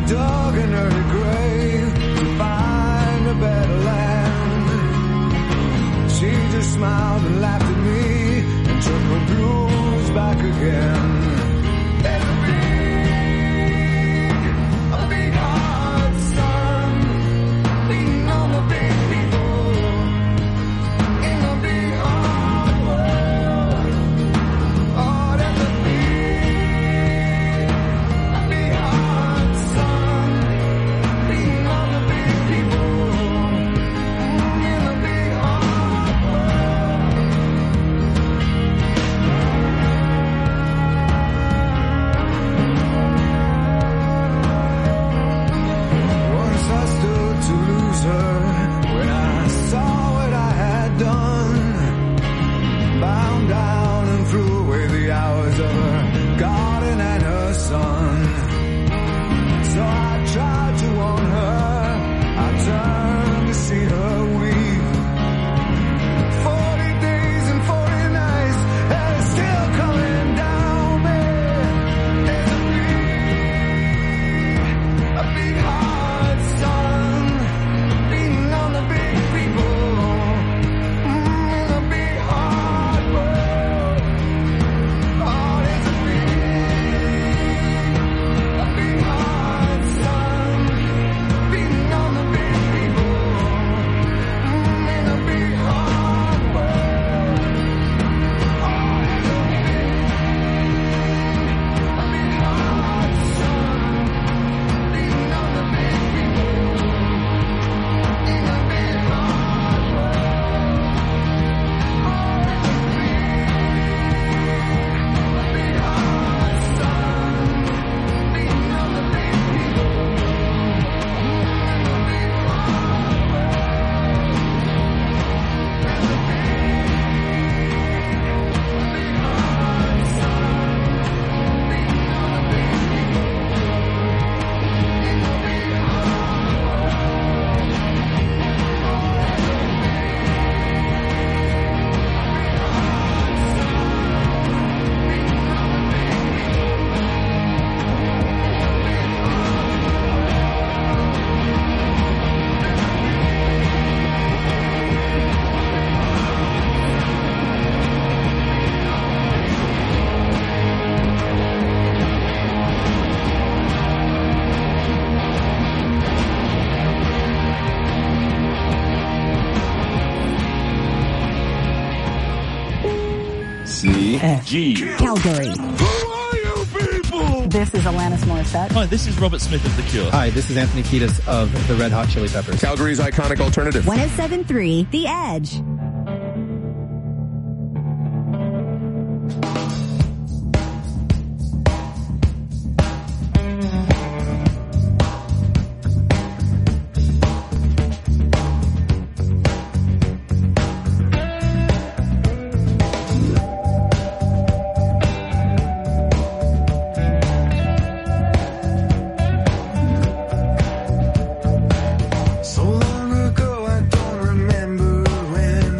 dug an early grave to find a better land. She just smiled and laughed at me and took her blues back again. There's a big hard sun beating on the big people in the big hard world. Oh, there's a big hard sun beating on the big people in the big hard world. Once I stood to lose her when I saw what I had done. Bound down and threw away the hours of her garden and her son. So I tried to warn her, I turned to see her weep. 40 days and 40 nights, and it's still coming down me. There's a big hard sun beating on the big people in the big hard world. Oh, there's a big hard sun beating on the big people in the big hard world. Oh, there's a big hard sun beating on the big people in the big hard world. Oh, there's a big hard sun beating on the big people in the big hard G. Calgary. Who are you people? This is Alanis Morissette. Hi, this is Robert Smith of The Cure. Hi, this is Anthony Kiedis of the Red Hot Chili Peppers. Calgary's iconic alternative. 107.3 The Edge. So long ago, I don't remember when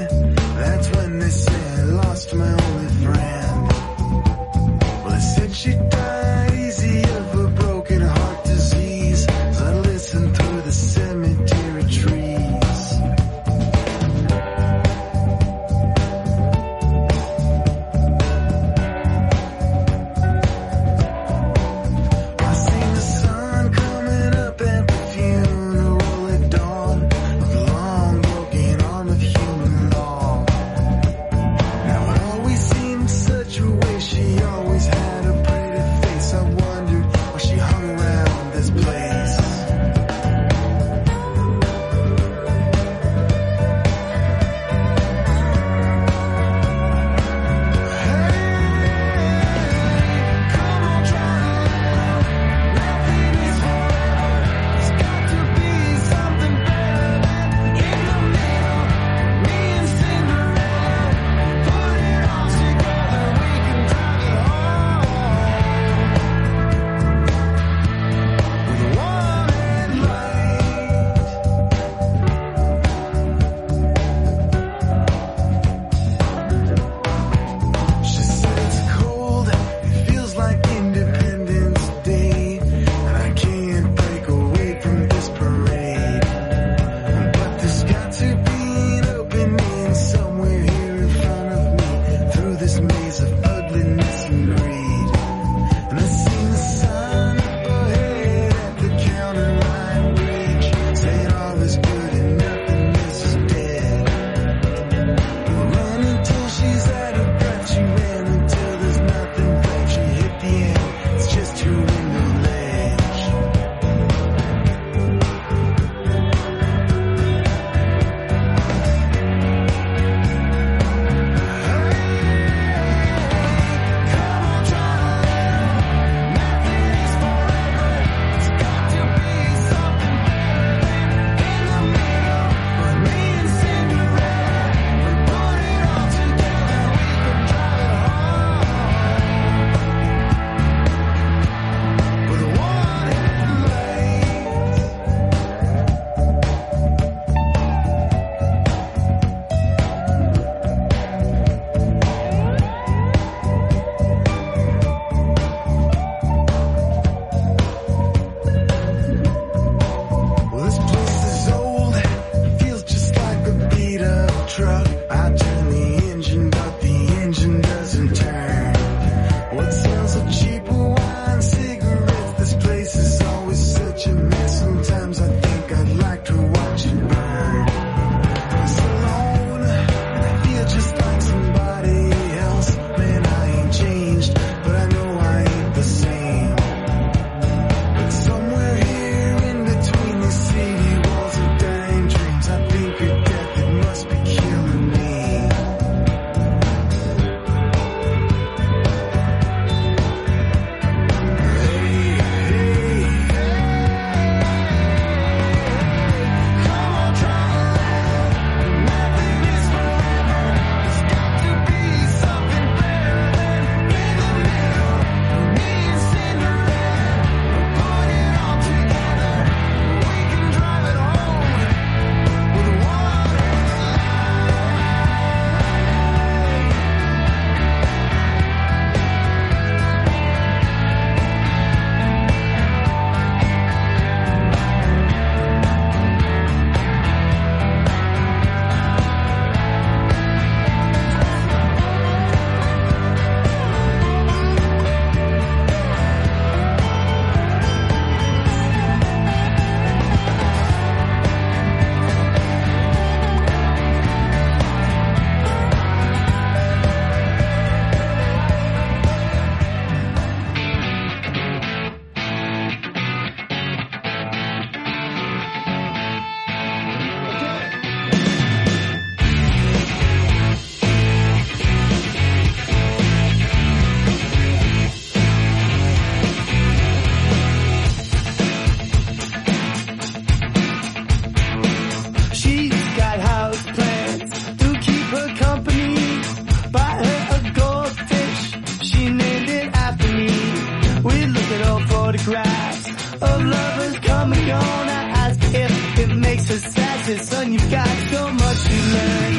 of lovers come and gone. I ask if it makes her sad. Said, son, you've got so much to learn.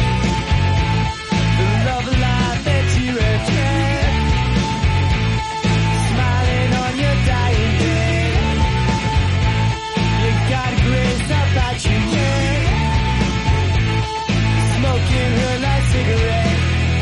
The love of life that you have had, smiling on your dying day. You got a grace about you, yeah. Smoking her last cigarette.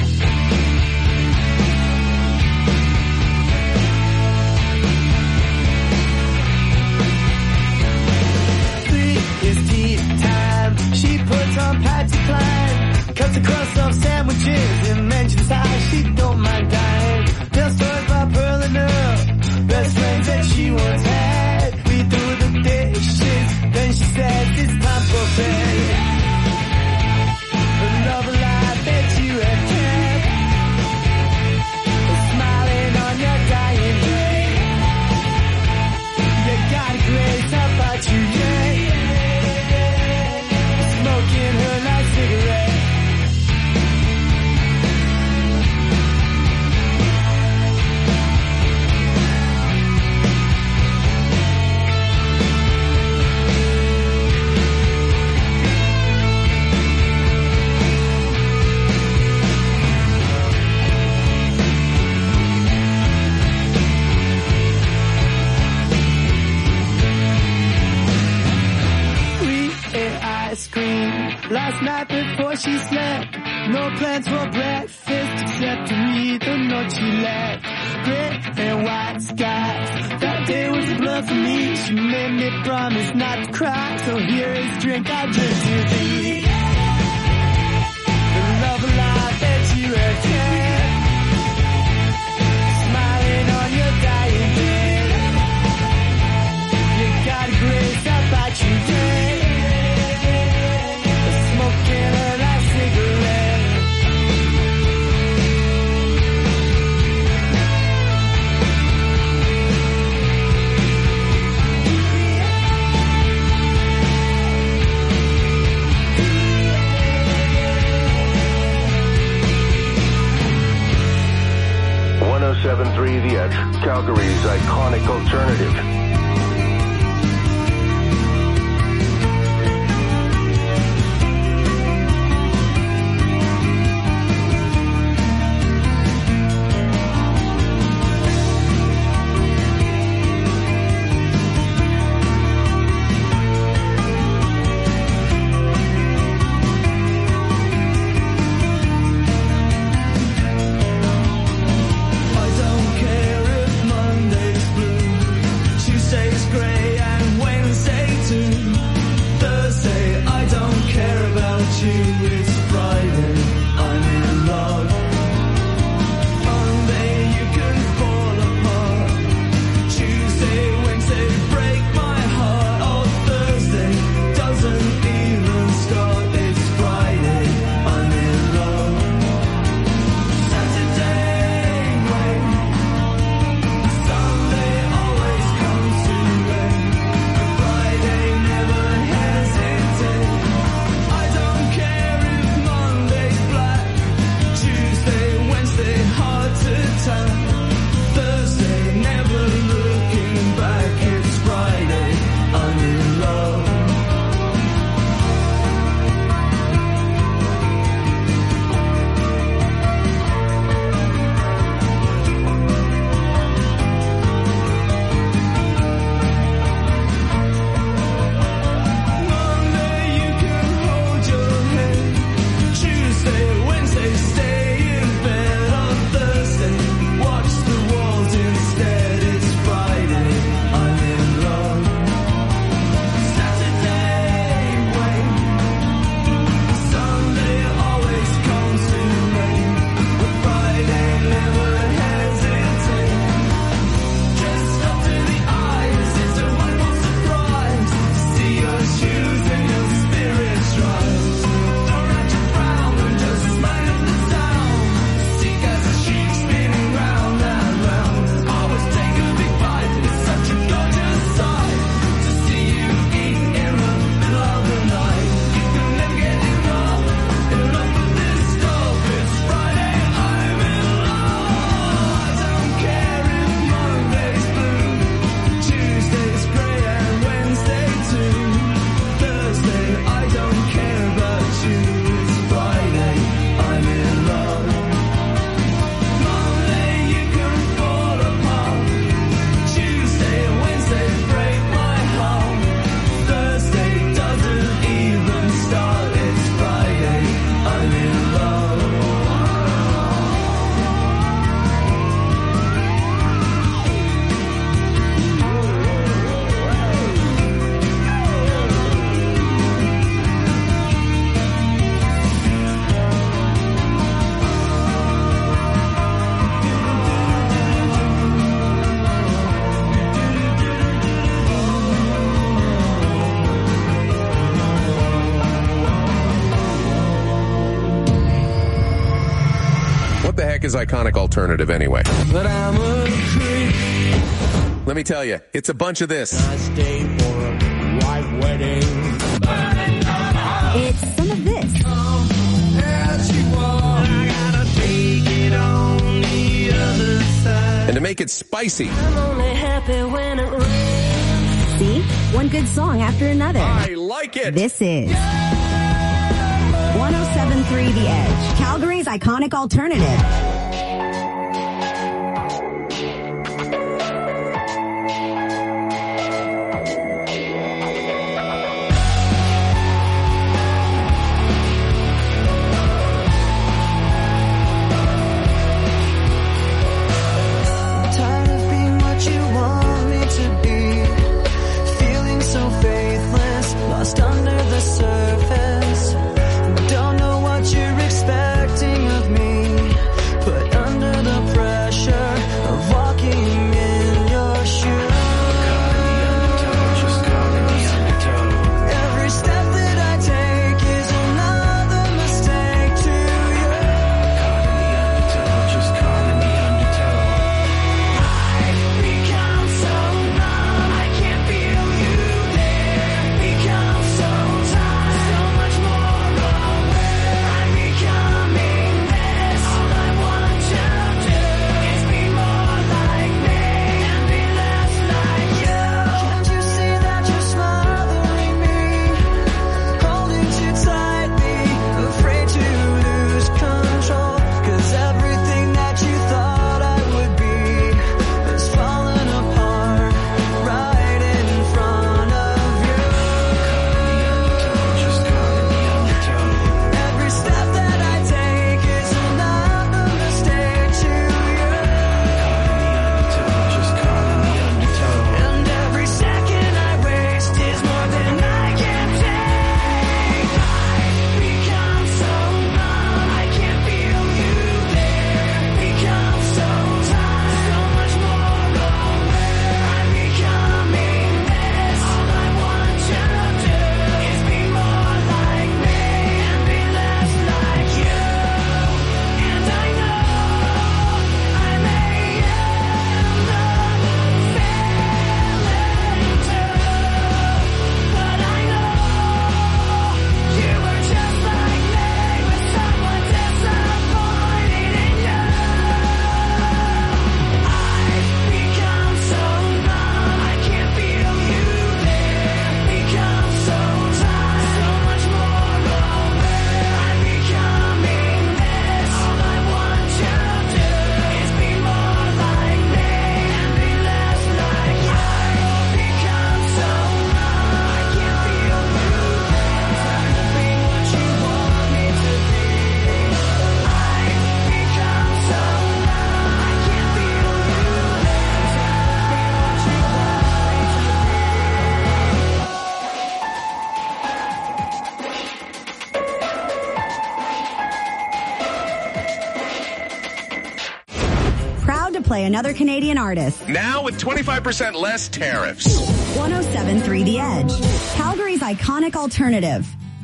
It's tea time. She puts on Patsy Cline, cuts a crust off sandwiches and mentions how she don't mind dying. Tells stories about Pearl and Earl, best friends that she once had. We do the dishes, then she says it's time for bed. The love of life that you have kept, smiling on your dying day. You got a grace about you, yeah. Smoking her last cigarette. Last night before she slept, no plans for breakfast except to read the note she left. Gray and white skies, that day was a blood for me. She made me promise not to cry, so here is drink I drink to thee. The love of life that you have kept, smiling on your dying day. You got a grace about you, yeah. Smoking her last cigarette. .7.3 The Edge, Calgary's iconic alternative. I don't care if Monday's blue. America's iconic alternative anyway? But I'm a creep. Let me tell you, it's a bunch of this. I stay for a white wedding. It's some of this. As you walk, I gotta take it on the other side. And to make it spicy, I'm only happy when it rains. See? One good song after another. I like it. This is 107.3 The Edge, Calgary's iconic alternative. Tired of being what you want me to be. Feeling so faithless, lost under the surface. Don't know what you're expecting of me. Put under the pressure of walking in your shoes. Every step that I take is another mistake to you. I've become so numb, I can't feel you there. Become so tired, so much more aware. I'm becoming this. All I want to do is be more like me and be less like you. Can't you see that you're smothering me? Holding too tightly, afraid to lose control. 'Cause everything that you thought I would be has fallen apart right in front of you. Every step that I take is another mistake to you. And every second I waste is more than I can take. I've become so numb, I can't feel you there. Become so tired, so much more aware. I'm becoming this. All I want to do is be more like me and be less like you. And I know I may end up failing too, but I know you were just like me with someone disappointed in you. I've become so numb, I can't feel you there. Become so tired, so much more aware. I'm becoming this. All I want to do is be more like me and be less like you. I've become so numb, I can't feel you there. Tired of being what you want me to be. I've become so numb, I can't feel you there. Tired of being what you Proud to play another Canadian artist. now with 25% less tariffs. 107.3 The Edge, Calgary's iconic alternative.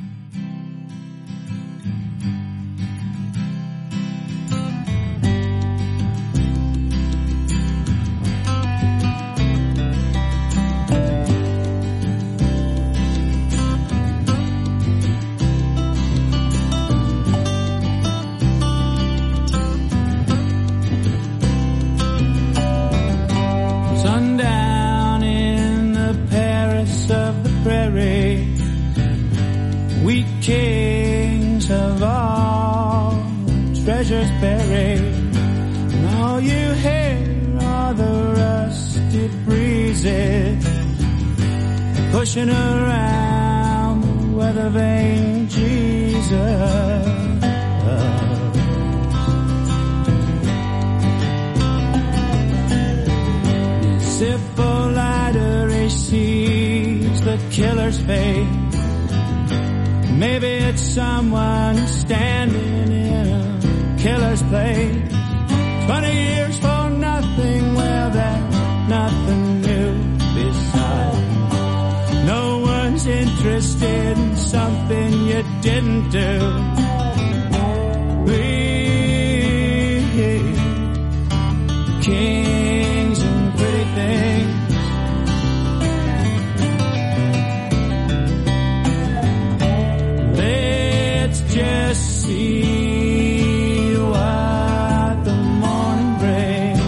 Sundown in the Paris of the prairie, we kings of all treasures buried. And all you hear are the rusty breezes pushing around the weather vane Jesus. Syphilider, he sees the killer's fate. Maybe it's someone standing in a killer's place. 20 years for nothing, well, there's nothing new beside. No one's interested in something you didn't do. We kings and pretty things. Let's just see what the morning brings.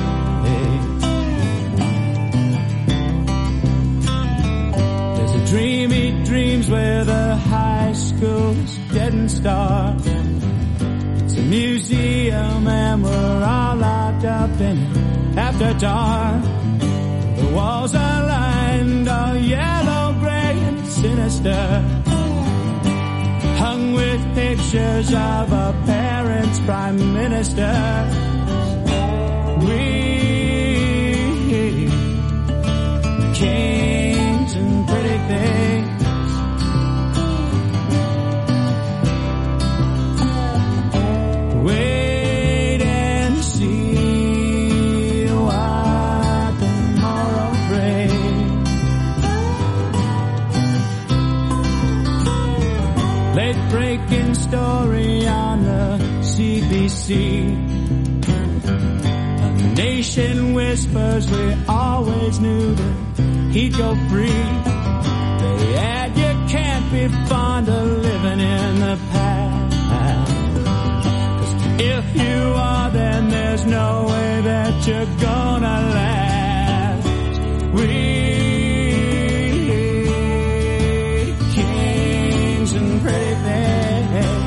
There's a dream he dreams where the high school's getting started. It's a museum and we're all locked up in it after dark. The walls are lined all yellow, gray and sinister, hung with pictures of our parents' prime minister. We kings and pretty things. Wait and see what tomorrow brings. Late breaking story on the CBC. A nation whispers we always knew that he'd go free. They add you can't be fond of living in the past. If you are, then there's no way that you're gonna last. We kings and pretty things.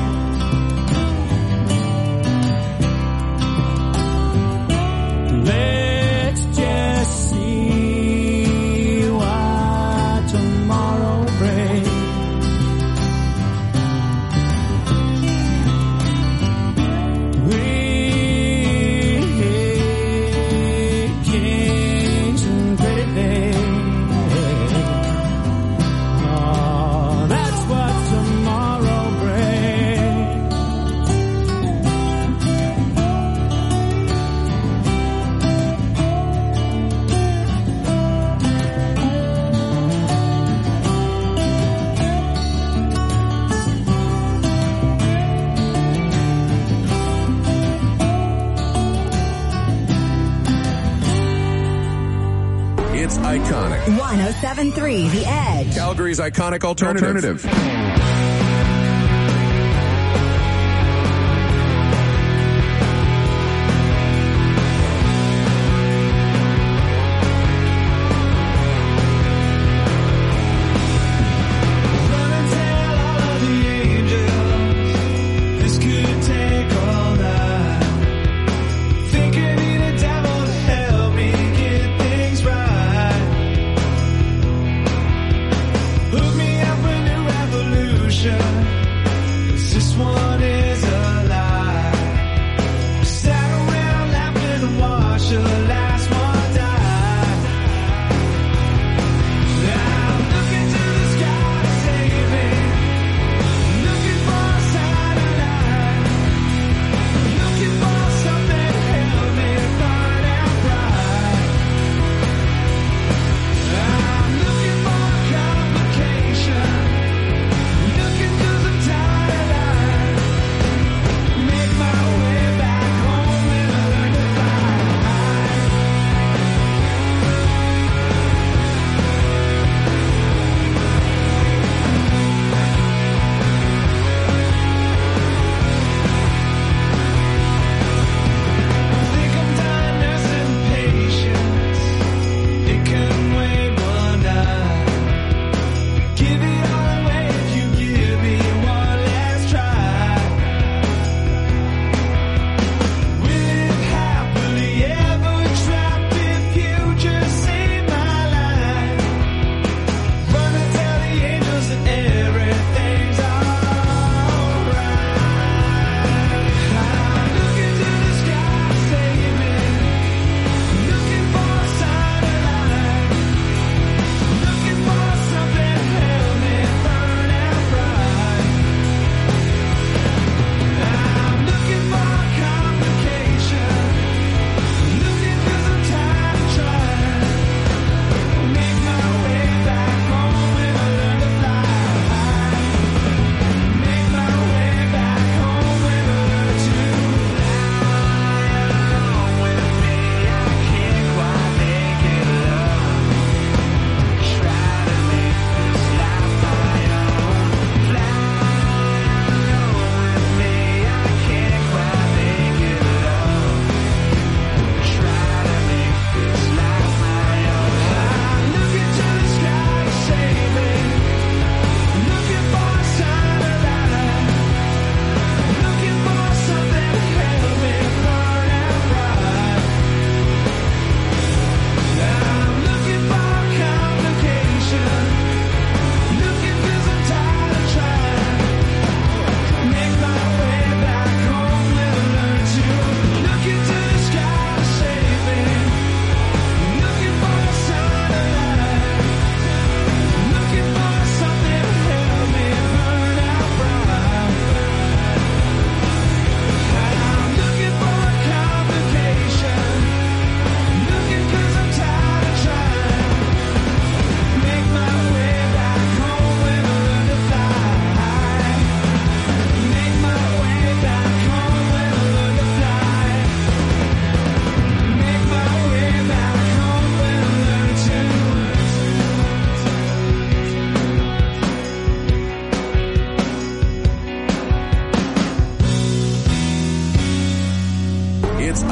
Let's just see what tomorrow brings. It's iconic. 107.3 The Edge. Calgary's iconic alternative.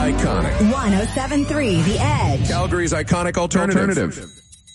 iconic. 107.3 The Edge. Calgary's iconic alternative.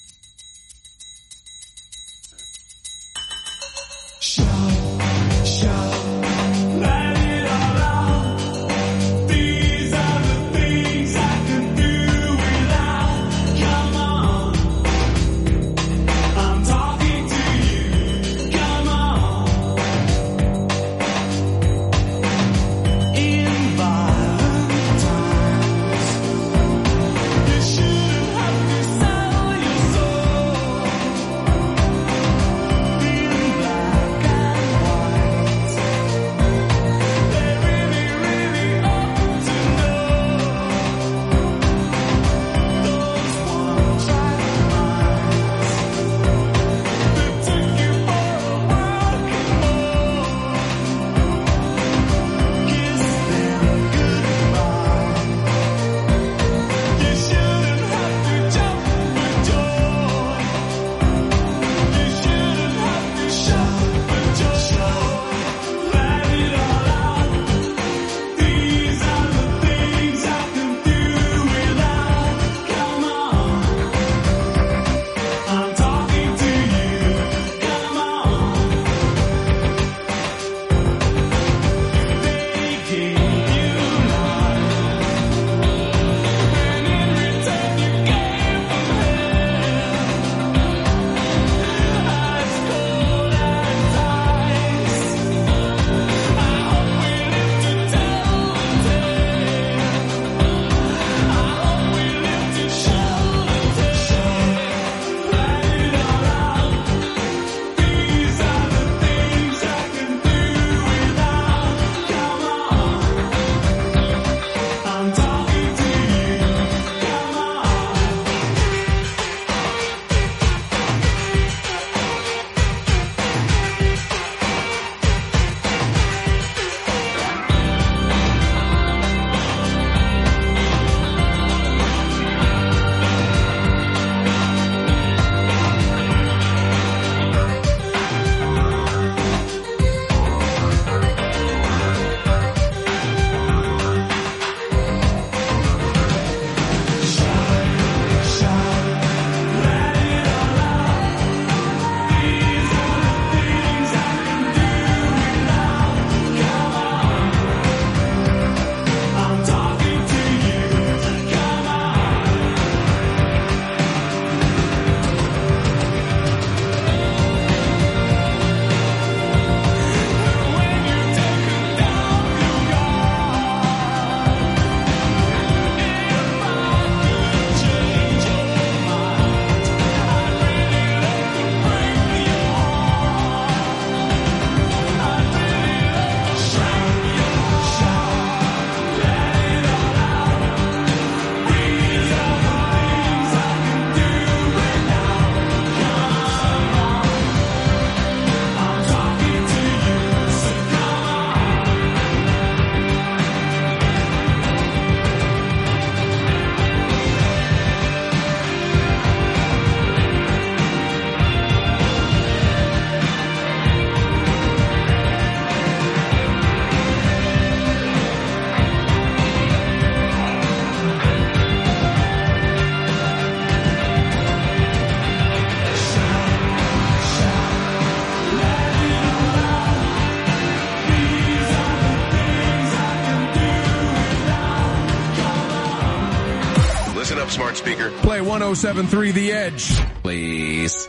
Smart speaker. Play 107.3 The Edge, please.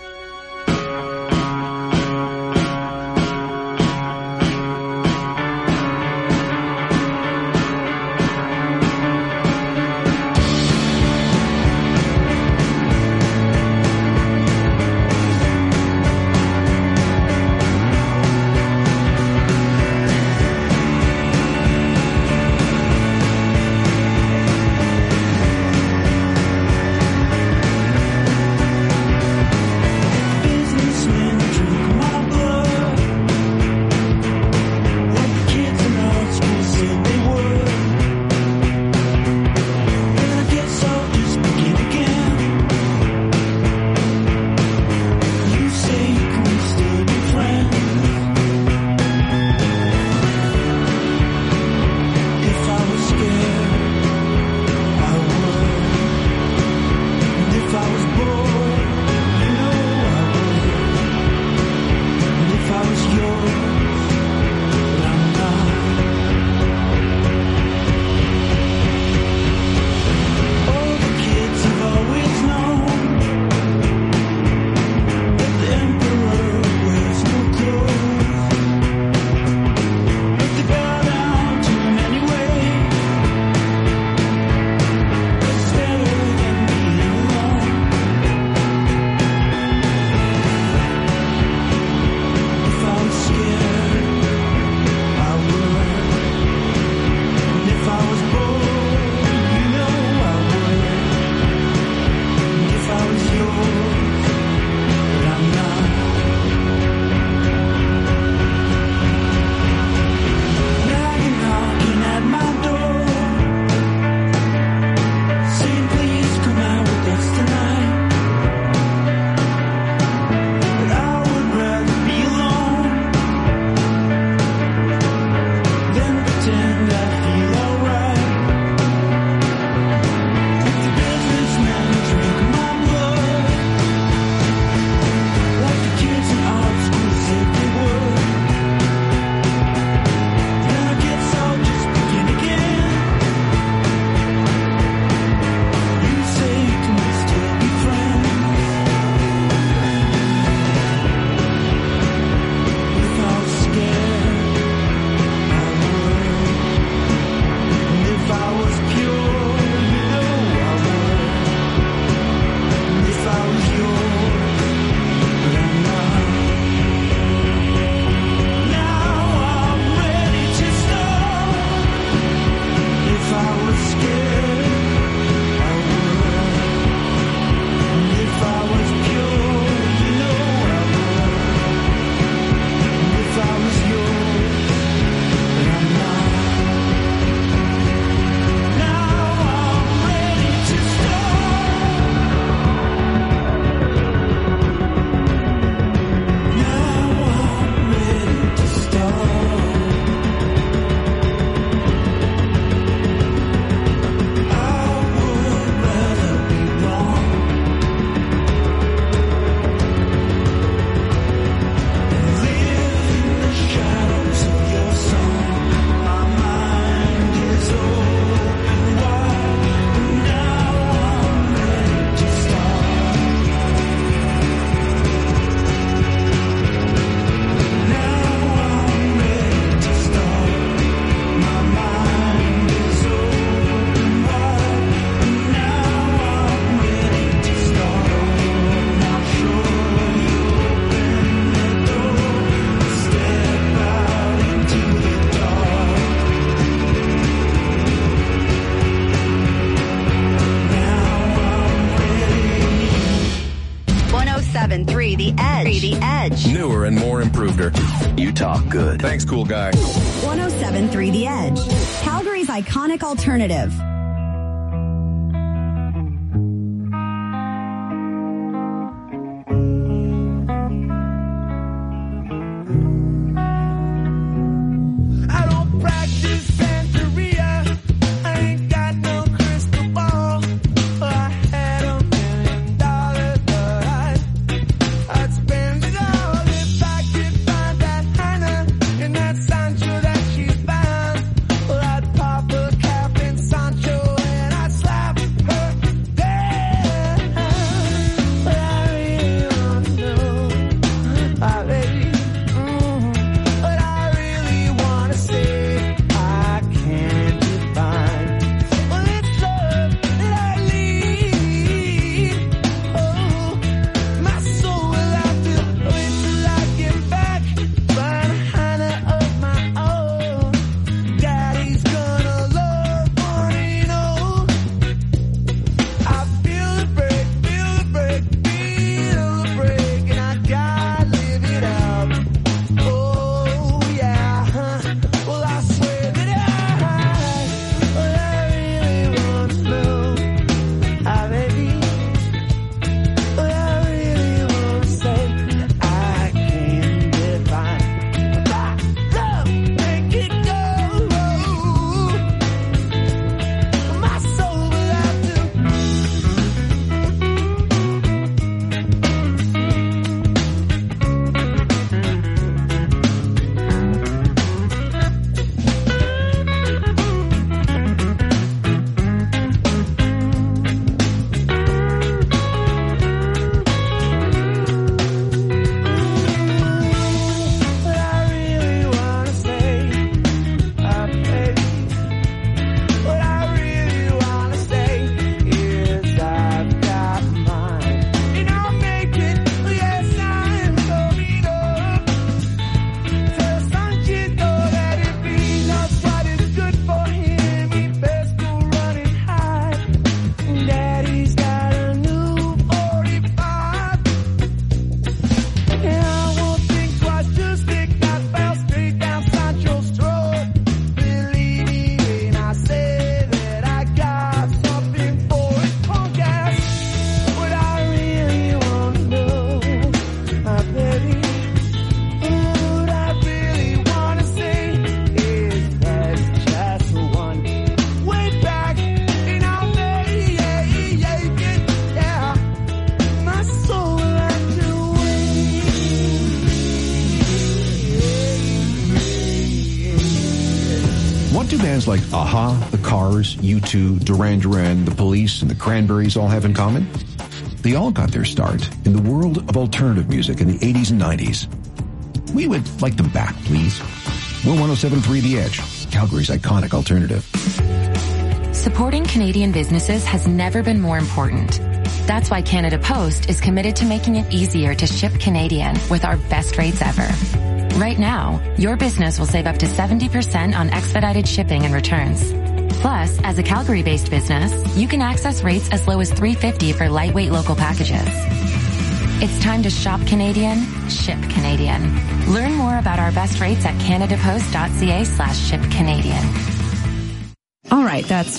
107.3 The Edge. The Edge. Newer and more improveder. You talk good. Thanks, cool guy. 107.3 The Edge. Calgary's iconic alternative. I don't practice Santeria. I ain't got no crystal ball. I had $1 million, but I'd spend it all if I could find that Hannah and that Sancho that she's found. Well, I'd pop a cap in Sancho and I'd slap her down. But I really want to know, baby. But I really want to say I can't define. Well, it's love that I need. Oh, my soul will have to wait till I get back. Find a Hannah of my own. Daddy's gonna love one, you know. I feel the break, feel the break, feel the break, and I gotta live it up. Oh yeah, well I swear that I really want to know, baby. But I really want to say I can't define. But love, make it go. My soul will have to. But I really want to say, baby. What I really want to say is I've got mine. And I'll make it, yes, I'm going up. Tell Sanchito that if he knows what is good for him, he best go run and hide. Daddy's got a new 45. And I won't think twice to stick that bell straight down Sancho's throat. Believe me when I say that I got something for his punk ass. What I really want to know, my baby. What I really want to say is that's just one way back. And I'll make it, yeah. My soul will have to wait. What do bands like Aha, The Cars, U2, Duran Duran, The Police, and The Cranberries all have in common? They all got their start in the world of alternative music in the 80s and 90s. We would like them back, please. We're 107.3 The Edge, Calgary's iconic alternative. Supporting Canadian businesses has never been more important. That's why Canada Post is committed to making it easier to ship Canadian with our best rates ever. Right now, your business will save up to 70% on expedited shipping and returns. Plus, as a Calgary-based business, you can access rates as low as $3.50 for lightweight local packages. It's time to shop Canadian, ship Canadian. Learn more about our best rates at canadapost.ca/shipcanadian. All right, that's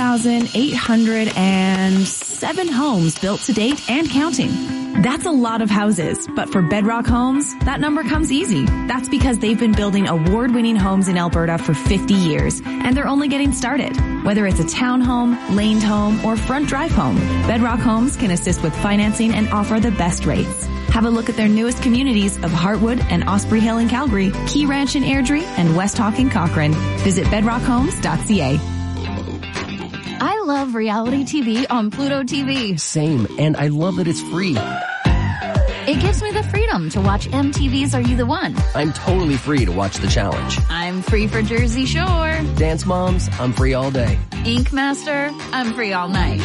4,807 homes built to date and counting. That's a lot of houses, but for Bedrock Homes, that number comes easy. That's because they've been building award-winning homes in Alberta for 50 years, and they're only getting started. Whether it's a townhome, laned home, or front drive home, Bedrock Homes can assist with financing and offer the best rates. Have a look at their newest communities of Heartwood and Osprey Hill in Calgary, Key Ranch in Airdrie, and West Hawk in Cochrane. Visit bedrockhomes.ca. I love reality TV on Pluto TV. Same, and I love that it's free. It gives me the freedom to watch MTV's Are You the One? I'm totally free to watch The Challenge. I'm free for Jersey Shore. Dance Moms, I'm free all day. Ink Master, I'm free all night.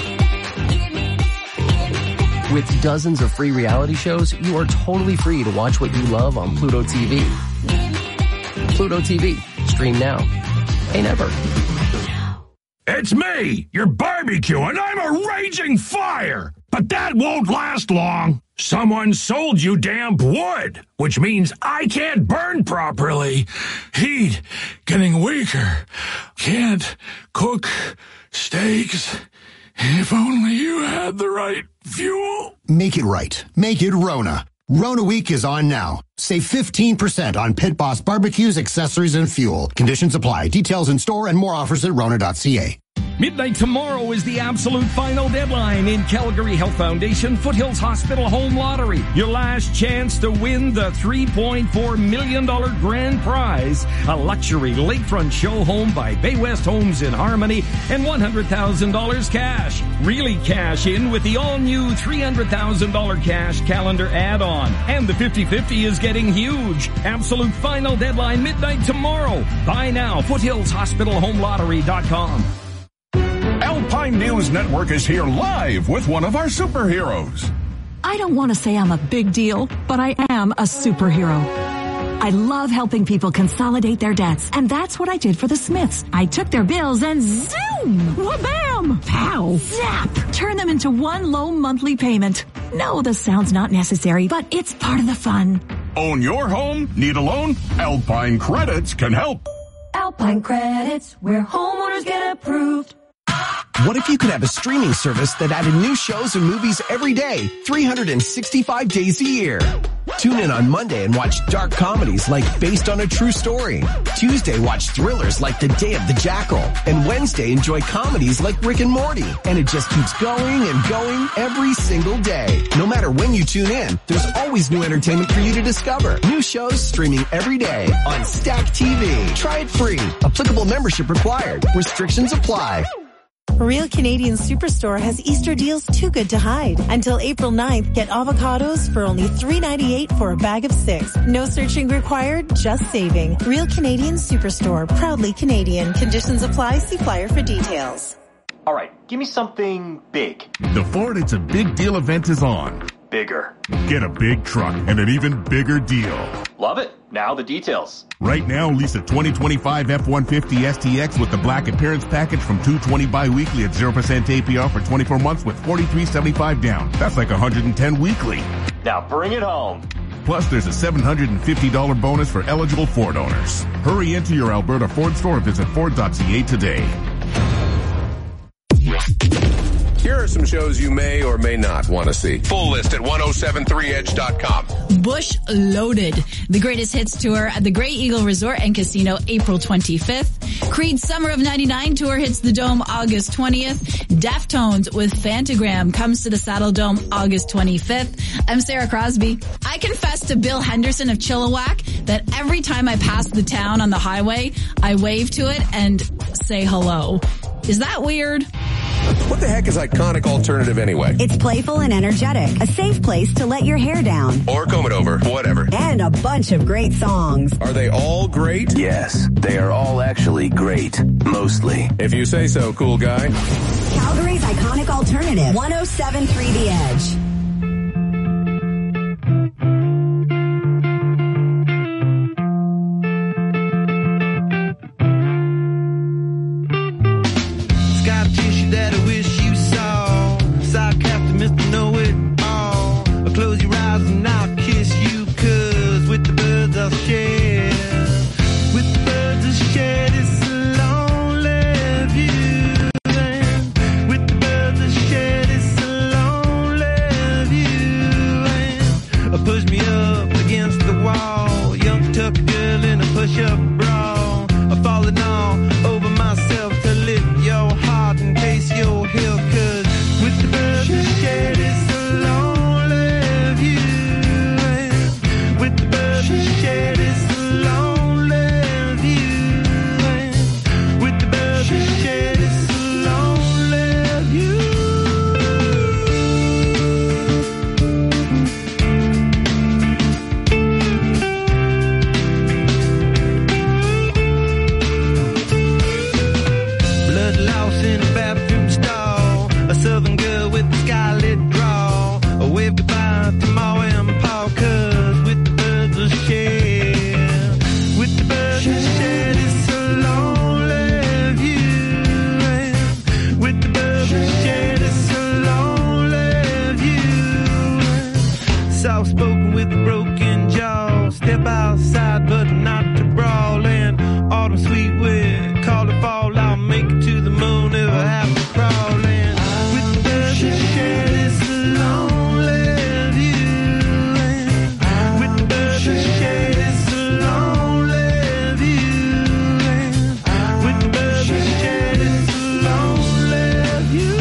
With dozens of free reality shows, you are totally free to watch what you love on Pluto TV. Pluto TV. Stream now. Pay never. It's me, your barbecue, and I'm a raging fire! But that won't last long. Someone sold you damp wood, which means I can't burn properly. Heat getting weaker. Can't cook steaks. If only you had the right fuel. Make it right. Make it Rona. Rona Week is on now. Save 15% on Pit Boss barbecues, accessories, and fuel. Conditions apply. Details in store and more offers at Rona.ca. Midnight tomorrow is the absolute final deadline in Calgary Health Foundation Foothills Hospital Home Lottery. Your last chance to win the $3.4 million grand prize, a luxury lakefront show home by Bay West Homes in Harmony, and $100,000 cash. Really cash in with the all-new $300,000 cash calendar add-on. And the 50-50 is getting huge. Absolute final deadline midnight tomorrow. Buy now. FoothillsHospitalHomeLottery.com. Alpine News Network is here live with one of our superheroes. I don't want to say I'm a big deal, but I am a superhero. I love helping people consolidate their debts, and that's what I did for the Smiths. I took their bills and zoom! Wha-bam! Pow! Zap! Turn them into one low monthly payment. No, the sound's not necessary, but it's part of the fun. Own your home? Need a loan? Alpine Credits can help. Alpine Credits, where homeowners get approved. What if you could have a streaming service that added new shows and movies every day, 365 days a year? Tune in on Monday and watch dark comedies like Based on a True Story. Tuesday, watch thrillers like The Day of the Jackal. And Wednesday, enjoy comedies like Rick and Morty. And it just keeps going and going every single day. No matter when you tune in, there's always new entertainment for you to discover. New shows streaming every day on Stack TV. Try it free. Applicable membership required. Restrictions apply. Real Canadian Superstore has Easter deals too good to hide. Until April 9th, get avocados for only $3.98 for a bag of 6. No searching required, just saving. Real Canadian Superstore, proudly Canadian. Conditions apply. See flyer for details. All right, give me something big. The Ford It's a Big Deal event is on. Bigger. Get a big truck and an even bigger deal. Love it. Now the details. Right now, lease a 2025 F-150 STX with the black appearance package from $220 bi-weekly at 0% APR for 24 months with $43.75 down. That's like $110 weekly. Now bring it home. Plus, there's a $750 bonus for eligible Ford owners. Hurry into your Alberta Ford store or visit Ford.ca today. Here are some shows you may or may not want to see. Full list at 1073edge.com. Bush Loaded, the greatest hits tour at the Grey Eagle Resort and Casino, April 25th. Creed Summer of 99 tour hits the Dome August 20th. Deftones with Fantagram comes to the Saddle Dome August 25th. I'm Sarah Crosby. I confess to Bill Henderson of Chilliwack that every time I pass the town on the highway, I wave to it and say hello. Is that weird? What the heck is Iconic Alternative anyway? It's playful and energetic. A safe place to let your hair down. Or comb it over, whatever. And a bunch of great songs. Are they all great? Yes, they are all actually great. Mostly. If you say so, cool guy. Calgary's Iconic Alternative. 107.3 The Edge. That I wish you saw. Sarcastic Mr. Know-It-All. Close your eyes and I'll kiss you, 'cause with the birds I'll share. With the birds I'll share this lonely view. And with the birds I'll share this lonely view. And push me up against the wall. Young tuck girl in a push-up bra. I'm falling all over myself to lift your heart and taste your hill, 'cause with the birds we share this lonely view. And with the birds we share this lonely view. And with the birds we share this lonely view. Blood lost in a bathroom stall. A southern girl with a scarlet drawl. A wave goodbye to Ma and Pa, 'cause with the birds we'll share. With the birds we'll share this lonely view. And with the birds we'll share this lonely with a broken jaw. Step outside, but not to brawl. And autumn sweet wind, call it fall. I'll make it to the moon if I have to crawl. And with the birds that share this lonely view. And with the birds that share this lonely view. And with the birds that share this lonely view.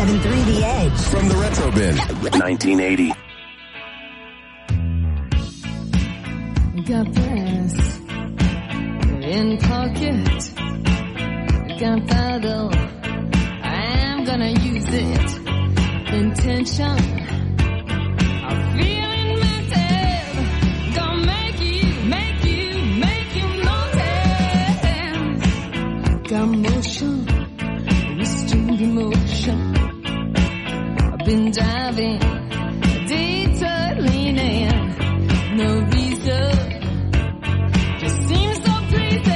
107.3 The Edge. From the Retro Bin. 1980. Got brass in pocket. Gunpowder, I'm gonna use it. Intention, I'm feeling mental. Gonna make you notice. Got motion, restrained emotion. I've been diving, detour leaning, no reason. Just seems so pleasing.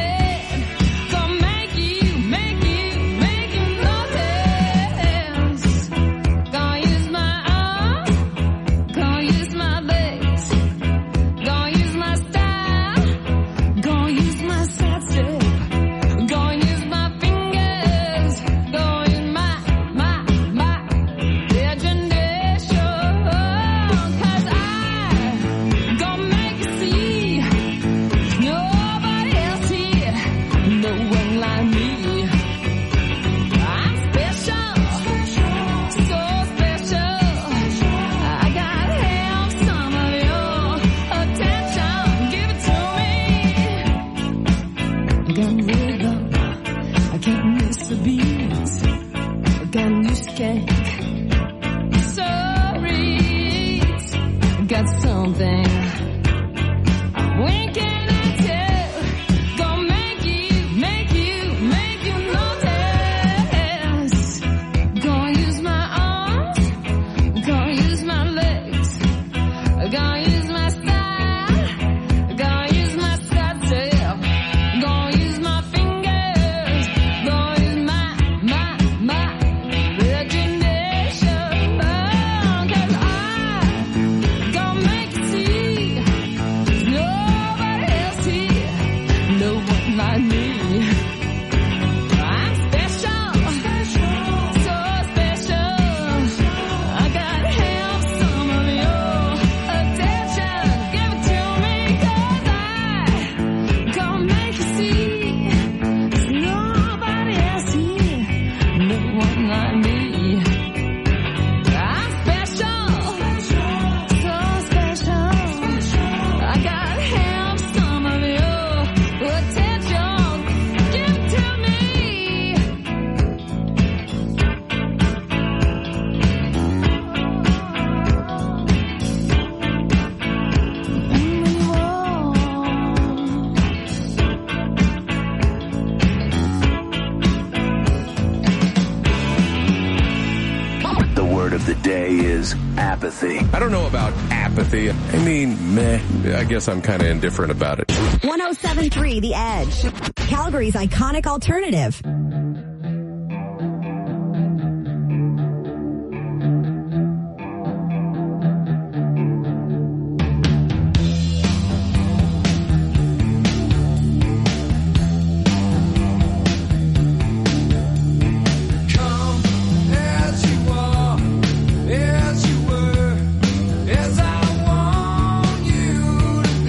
Apathy. I don't know about apathy. I mean, meh. I guess I'm kind of indifferent about it. 107.3 The Edge. Calgary's iconic alternative.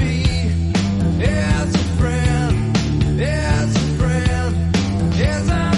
As a friend, as a friend.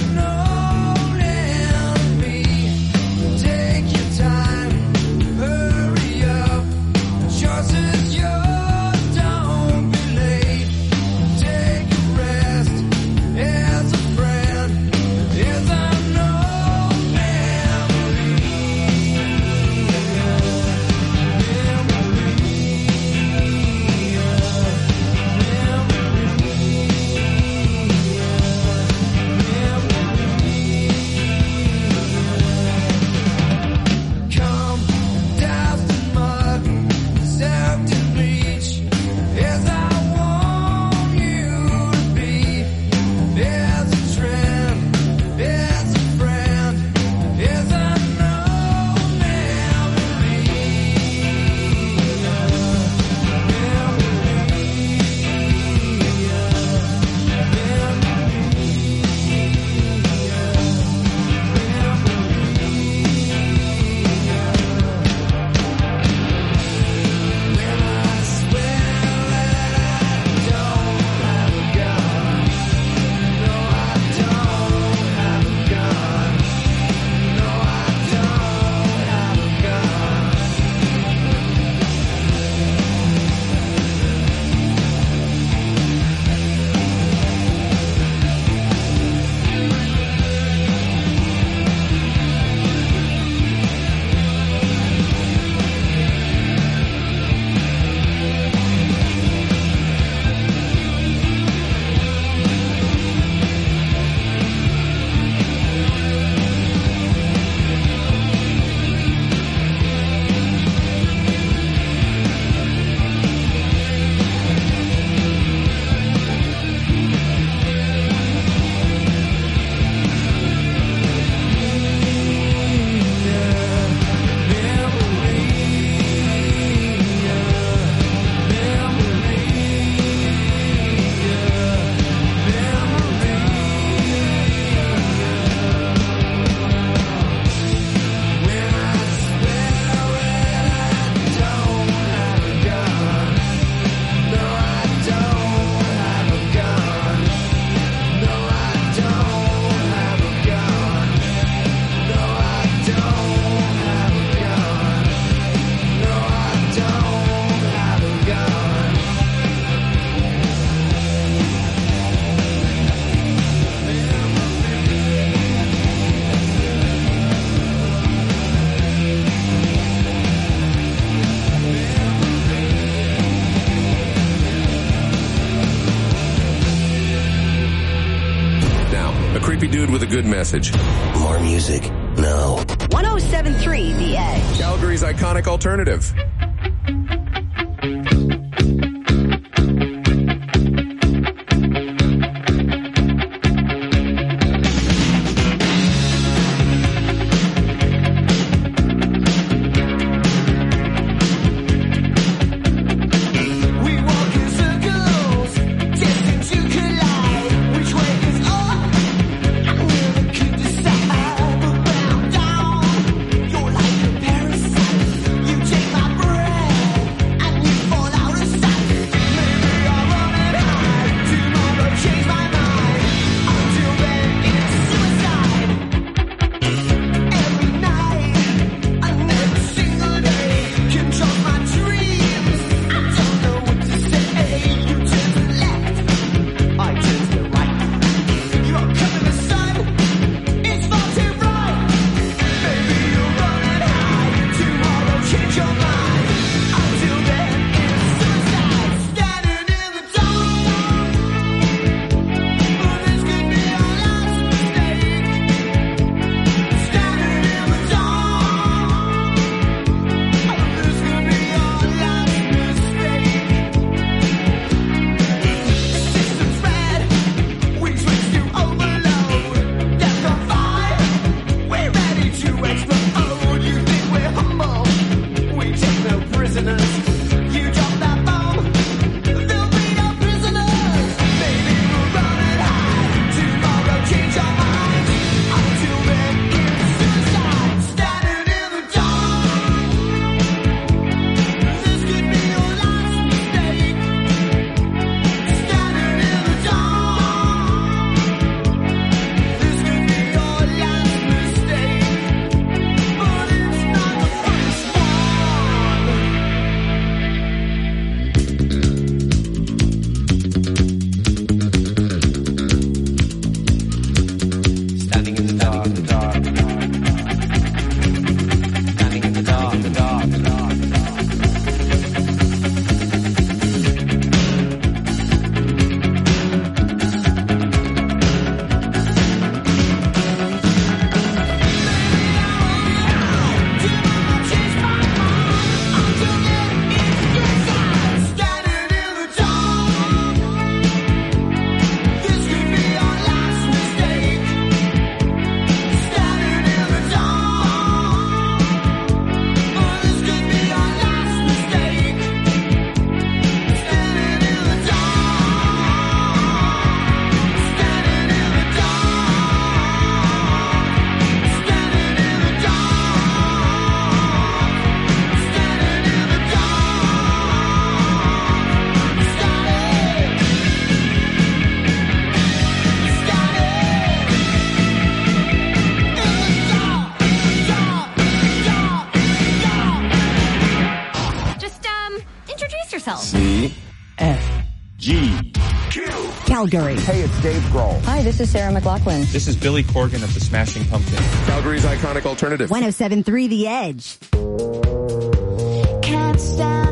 good message. More music. No. 107.3 The Edge. Calgary's iconic alternative. Calgary. Hey, it's Dave Grohl. Hi, this is Sarah McLachlan. This is Billy Corgan of the Smashing Pumpkins. Calgary's iconic alternative. 107.3 The Edge. Can't stop.